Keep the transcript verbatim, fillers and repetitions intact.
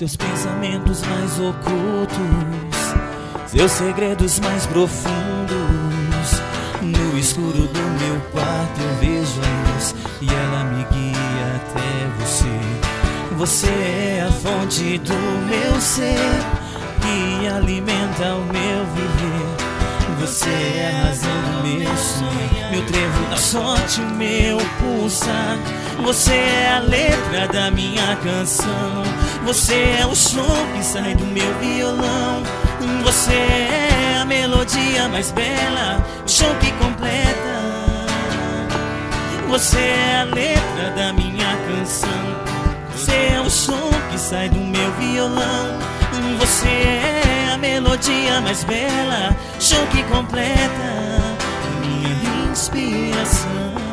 seus pensamentos mais ocultos, seus segredos mais profundos. No escuro do meu quarto eu vejo a luz e ela me guia até você. Você é a fonte do meu ser, que alimenta o meu viver. Você é a razão do meu sonho, meu trevo da sorte, o meu pulsar. Você é a letra da minha canção, você é o som que sai do meu violão. Você é a melodia mais bela, o som que completa. Você é a letra da minha canção, você é o som que sai do meu violão. Você é a melodia mais bela, som que completa minha inspiração.